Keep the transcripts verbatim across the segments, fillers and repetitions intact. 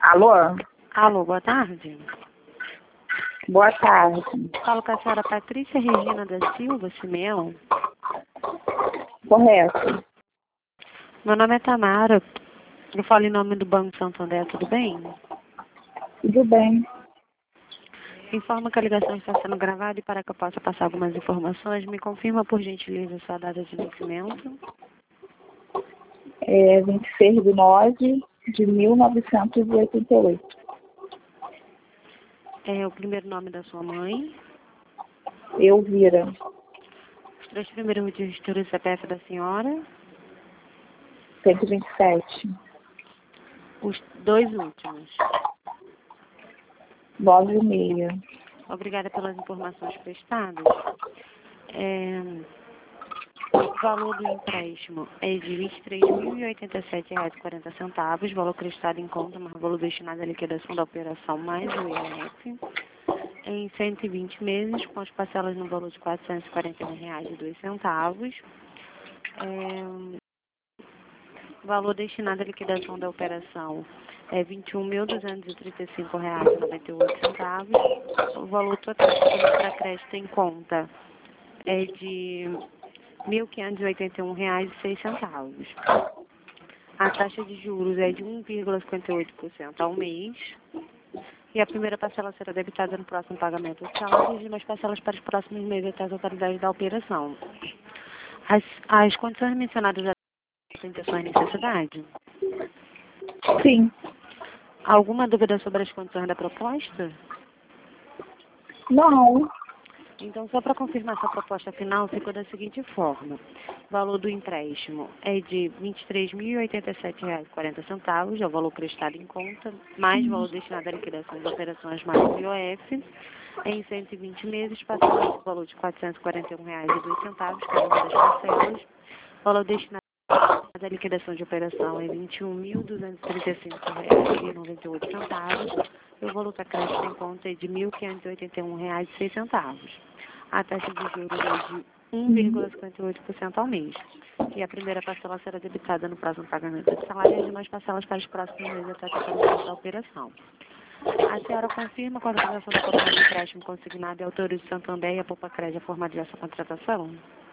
Alô? Alô, boa tarde. Boa tarde. Falo com a senhora Patrícia Regina da Silva Simeão. Correto. Meu nome é Tamara. Eu falo em nome do Banco Santander, tudo bem? Tudo bem. Informa que a ligação está sendo gravada e para que eu possa passar algumas informações, me confirma por gentileza sua data de nascimento. É vinte e seis de nove de mil novecentos e oitenta e oito. É o primeiro nome da sua mãe. Elvira. Os três primeiros dígitos do C P F da senhora. cento e vinte e sete. Os dois últimos. nove e meia. Obrigada pelas informações prestadas. É, o valor do empréstimo é de vinte e três mil e oitenta e sete reais e quarenta centavos, valor creditado em conta, mas valor destinado à liquidação da operação mais o I R F, em cento e vinte meses, com as parcelas no valor de quatrocentos e quarenta e um reais e dois centavos. É, valor destinado à liquidação da operação é vinte e um mil duzentos e trinta e cinco reais e noventa e oito centavos. O valor total para crédito em conta é de mil quinhentos e oitenta e um reais e seis centavos. A taxa de juros é de um vírgula cinquenta e oito por cento ao mês. E a primeira parcela será debitada no próximo pagamento do salário e as demais parcelas para os próximos meses até a totalidade da operação. As, as condições mencionadas atendem a sua necessidade? Sim. Alguma dúvida sobre as condições da proposta? Não. Então, só para confirmar sua proposta final, ficou da seguinte forma. O valor do empréstimo é de vinte e três mil e oitenta e sete reais e quarenta centavos, é o valor prestado em conta, mais o valor destinado à liquidação das operações mais o I O F, em cento e vinte meses, passando o valor de quatrocentos e quarenta e um reais e dois centavos, cada uma das parcelas. O valor destinado à liquidação de operação é vinte e um mil duzentos e trinta e cinco reais e noventa e oito centavos. E o valor da crédito em conta é de mil quinhentos e oitenta e um reais e seis centavos. A taxa de juros é de um vírgula cinquenta e oito por cento ao mês. E a primeira parcela será debitada no próximo pagamento do salário e as demais parcelas para os próximos meses até a totalidade da operação. A senhora confirma com a autorização da proposta de empréstimo consignado e autoriza o Santander e a Poupa Crédito a formalizar essa contratação?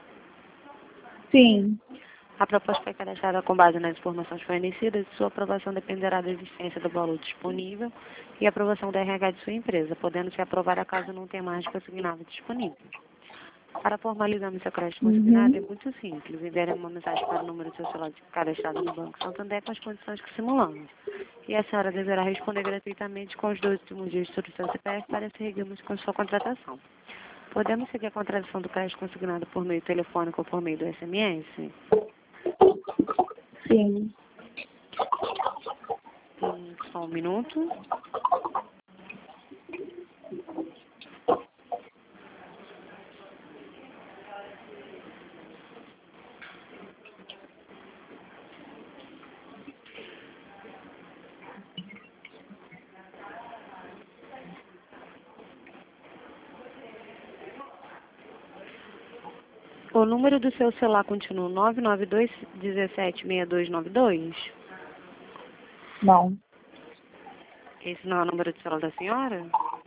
Sim. A proposta foi cadastrada com base nas informações fornecidas e sua aprovação dependerá da existência do valor disponível e aprovação da R H de sua empresa, podendo ser aprovada caso não tenha mais consignado disponível. Para formalizarmos seu crédito consignado é Uhum. muito simples. Enviaremos uma mensagem para o número do seu celular cadastrado no Banco Santander com as condições que simulamos. E a senhora deverá responder gratuitamente com os dois últimos dígitos do seu C P F para seguirmos com sua contratação. Podemos seguir a contratação do crédito consignado por meio telefônico ou por meio do S M S? Sim. Hum, só um minuto. O número do seu celular continua nove nove dois, um sete, seis dois nove dois? Não. Esse não é o número do celular da senhora?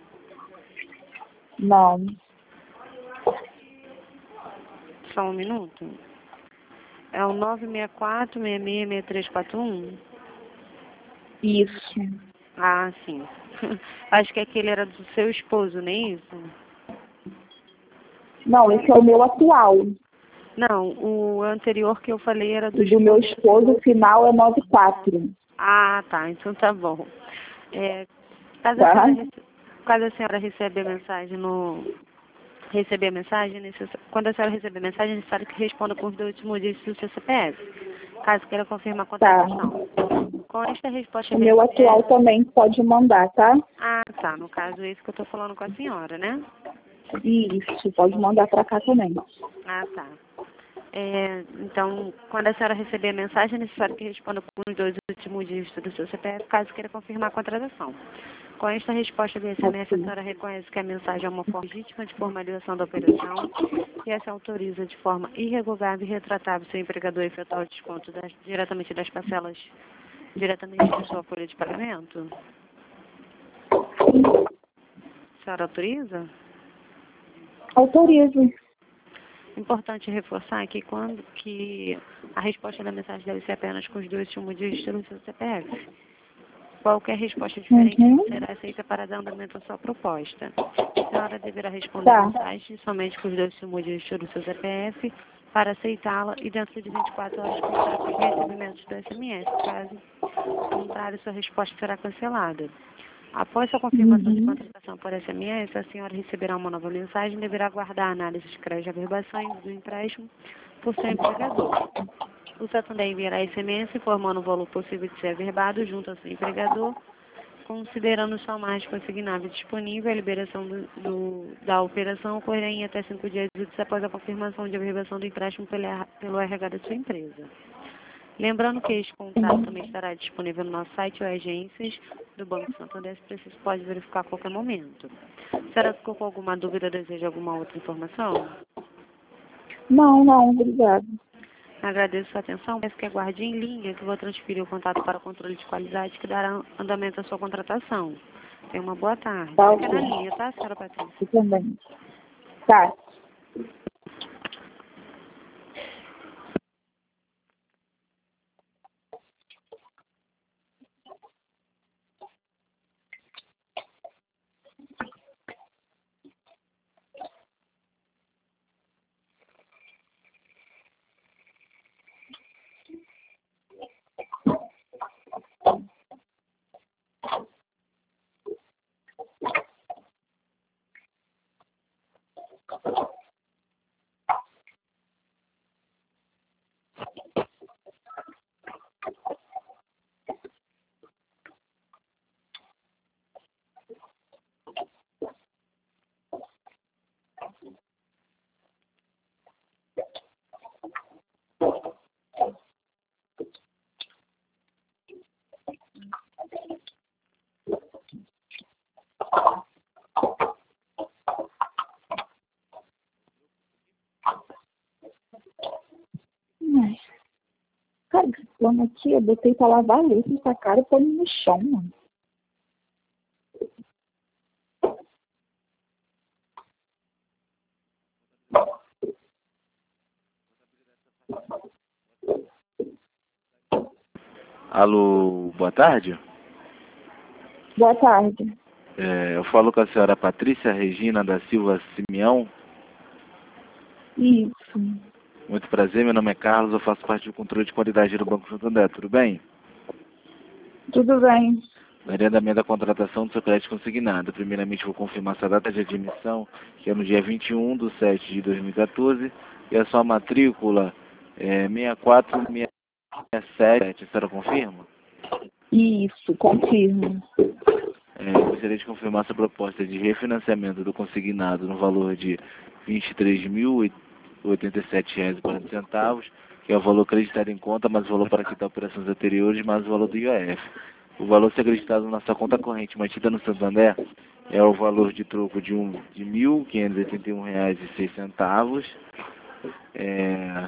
Não. Só um minuto. É o nove seis quatro, seis seis, seis três quatro um? Isso. Ah, sim. Acho que aquele era do seu esposo, não é isso? Não, esse é o meu atual. Não, o anterior que eu falei era do O do meu esposo. esposo, o final é nove quatro. Ah, tá. Então tá bom. É, caso, Tá? a senhora, rece- caso a senhora recebe a mensagem no... Receber a mensagem, é necess- quando a senhora receber a mensagem, é necessário que responda com os dois últimos dígitos do seu C P F, caso queira confirmar a Tá. contratação. Com esta resposta O meu atual verbal... também pode mandar, tá? Ah, tá. No caso, esse que eu tô falando com a senhora, né? Isso, pode mandar pra cá também. Ah, tá. É, então, quando a senhora receber a mensagem, é necessário que responda com os dois últimos dígitos do seu C P F, caso queira confirmar a contratação. Com esta resposta do S M S, a Ok. senhora reconhece que a mensagem é uma forma legítima de formalização da operação e essa autoriza de forma irrevogável e retratável seu empregador a efetuar o desconto das, diretamente das parcelas diretamente da sua folha de pagamento? A senhora autoriza? Autorizo. Importante reforçar que quando que a resposta da mensagem deve ser apenas com os dois últimos dígitos do seu C P F. Qualquer resposta diferente Uhum. será aceita para dar andamento à sua proposta. A senhora deverá responder Tá. a mensagem somente com os dois últimos dígitos do seu C P F para aceitá-la e dentro de vinte e quatro horas contar com os recebimentos do S M S. Caso contrário, sua resposta será cancelada. Após sua confirmação de Uhum. contratação por S M S, a senhora receberá uma nova mensagem e deverá aguardar a análise de crédito de averbação do empréstimo por seu empregador. O Santander enviará S M S informando o valor possível de ser averbado junto ao seu empregador, considerando só margem consignável disponível. A liberação do, do, da operação ocorrerá em até cinco dias úteis após a confirmação de averbação do empréstimo pelo, pelo R H da sua empresa. Lembrando que este contrato também estará disponível no nosso site ou agências do Banco Santander, se preciso pode verificar a qualquer momento. Será que ficou com alguma dúvida ou deseja alguma outra informação? Não, não, obrigado. Agradeço sua atenção, peço que aguarde em linha que vou transferir o contato para o controle de qualidade que dará andamento à sua contratação. Tenha uma boa tarde. Tá, Fica na ok. linha, tá, senhora Patrícia? Eu também. Tá. Ai. Cara, esse plano aqui, eu botei pra lavar a louça, essa cara e pôr no chão, mano. Alô, boa tarde. Boa tarde. É, eu falo com a senhora Patrícia Regina da Silva Simeão. Isso. Muito prazer, meu nome é Carlos, eu faço parte do controle de qualidade do Banco Santander, tudo bem? Tudo bem. Daria andamento da contratação do seu crédito consignado. Primeiramente, vou confirmar sua data de admissão, que é no dia vinte e um de sete de dois mil e quatorze, e a sua matrícula é seis quatro seis sete, a senhora confirma? Isso, confirmo. É, eu gostaria de confirmar sua proposta de refinanciamento do consignado no valor de vinte e três mil e oitenta e sete reais e quarenta centavos, que é o valor acreditado em conta, mais o valor para quitar operações anteriores, mais o valor do I O F. O valor a ser acreditado na sua conta corrente mantida no Santander é o valor de troco de, um, de mil quinhentos e oitenta e um reais e seis centavos. É...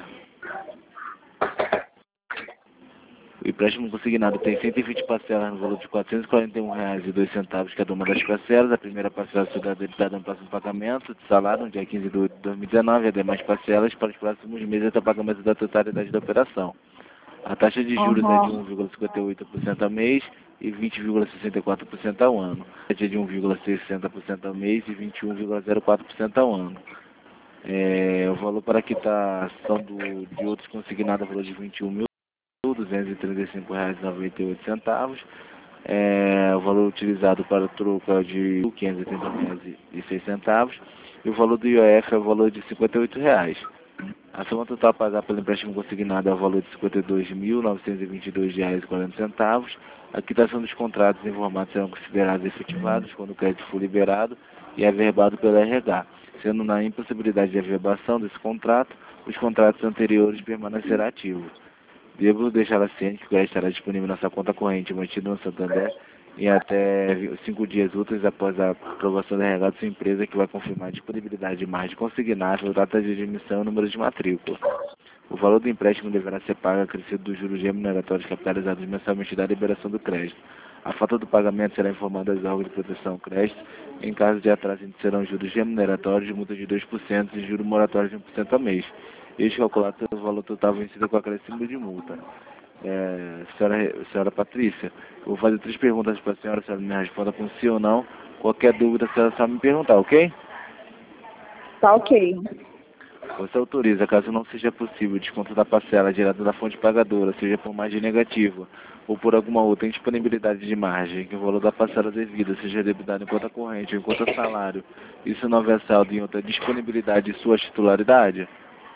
O empréstimo consignado tem cento e vinte parcelas no valor de quatrocentos e quarenta e um reais e dois centavos cada uma das parcelas. A primeira parcela será debitada no próximo pagamento de salário, no dia quinze de outubro de dois mil e dezenove, e as demais parcelas para os próximos meses até o pagamento da totalidade da operação. A taxa de juros é de Aham. um vírgula cinquenta e oito por cento ao mês e vinte vírgula sessenta e quatro por cento ao ano. A taxa de um vírgula sessenta por cento ao mês e vinte e um vírgula zero quatro por cento ao ano. É, o valor para quitação do, de outros consignados é o valor de vinte e um mil duzentos e trinta e cinco reais e noventa e oito centavos. É, o valor utilizado para troco é de mil quinhentos e oitenta reais e seis centavos. E o valor do I O F é o valor de cinquenta e oito reais. A soma total a pagar pelo empréstimo consignado é o valor de cinquenta e dois mil novecentos e vinte e dois reais e quarenta centavos. A quitação dos contratos informados serão considerados efetivados quando o crédito for liberado e averbado pelo R H. Sendo na impossibilidade de averbação desse contrato, os contratos anteriores permanecerão ativos. Devo deixá-la ciente que o crédito estará disponível na sua conta corrente mantida no Santander em até cinco dias úteis após a aprovação do R H da sua empresa, que vai confirmar a disponibilidade de margem consignável, data de admissão e número de matrícula. O valor do empréstimo deverá ser pago acrescido dos juros remuneratórios capitalizados mensalmente da liberação do crédito. A falta do pagamento será informada aos órgãos de proteção ao crédito. Em caso de atraso, serão juros remuneratórios de multa de dois por cento e juros moratórios de um por cento ao mês. Este calculado pelo valor total vencido com acréscimo de multa. É, senhora, senhora Patrícia, eu vou fazer três perguntas para a senhora, a senhora me responda com sim ou não. Qualquer dúvida, a senhora sabe me perguntar, ok? Tá ok. Você autoriza, caso não seja possível, o desconto da parcela direta da fonte pagadora, seja por margem negativa ou por alguma outra indisponibilidade de margem, que o valor da parcela devida seja debitado em conta corrente ou em conta salário, isso não houver saldo em outra disponibilidade de sua titularidade?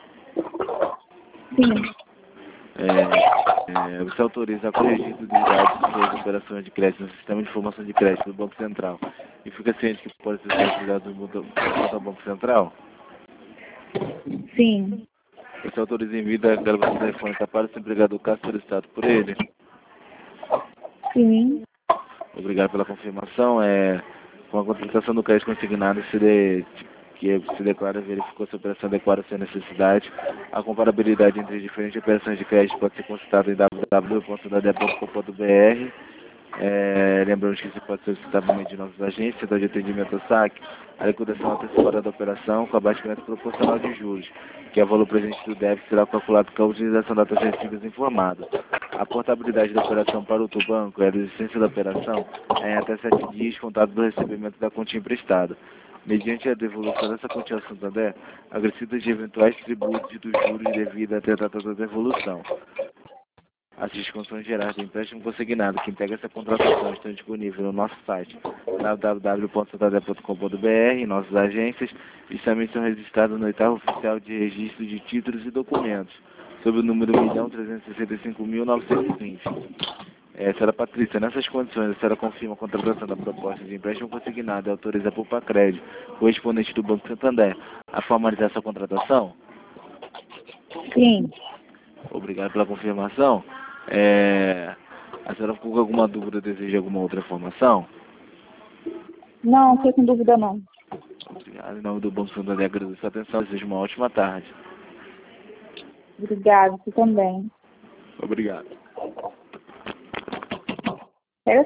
Sim. É, é, você autoriza o registro de dados de suas operações de crédito no sistema de informação de crédito do Banco Central e fica ciente que pode ser utilizado no do Banco Central? Sim. Você autoriza em vida a gravação telefônica para o seu empregador caso solicitado por ele? Sim. Obrigado pela confirmação. É, com a contratação do crédito consignado, se de, que se declara verificou se a operação adequada à sua necessidade. A comparabilidade entre diferentes operações de crédito pode ser consultada em w w w ponto santander ponto com ponto b r. É, lembramos que isso pode ser solicitado no meio de nossas agências, setor de atendimento ao saque, a liquidação antecipada da operação com abatimento proporcional de juros, que é o valor presente do débito será calculado com a utilização das taxas recebíveis informadas. A portabilidade da operação para outro banco e a licença da operação é em até sete dias contado do recebimento da quantia emprestada. Mediante a devolução dessa quantia ao Santander, acrescidas de eventuais tributos e dos juros devidos até a data da devolução. As discussões gerais do empréstimo consignado que integra essa contratação estão disponíveis no nosso site w w w ponto santander ponto com ponto b r, em nossas agências, e também são registrados no oitavo oficial de registro de títulos e documentos, sob o número um milhão trezentos e sessenta e cinco mil novecentos e vinte. É, senhora Patrícia, nessas condições, a senhora confirma a contratação da proposta de empréstimo consignado e autoriza por Pacred, correspondente do Banco Santander, a formalizar essa contratação? Sim. Obrigado pela confirmação. É, a senhora ficou com alguma dúvida, deseja alguma outra informação? Não, não tô com dúvida não. Obrigado. Em nome do Banco Santander, agradeço a atenção. Desejo uma ótima tarde. Obrigada, você também. Obrigado.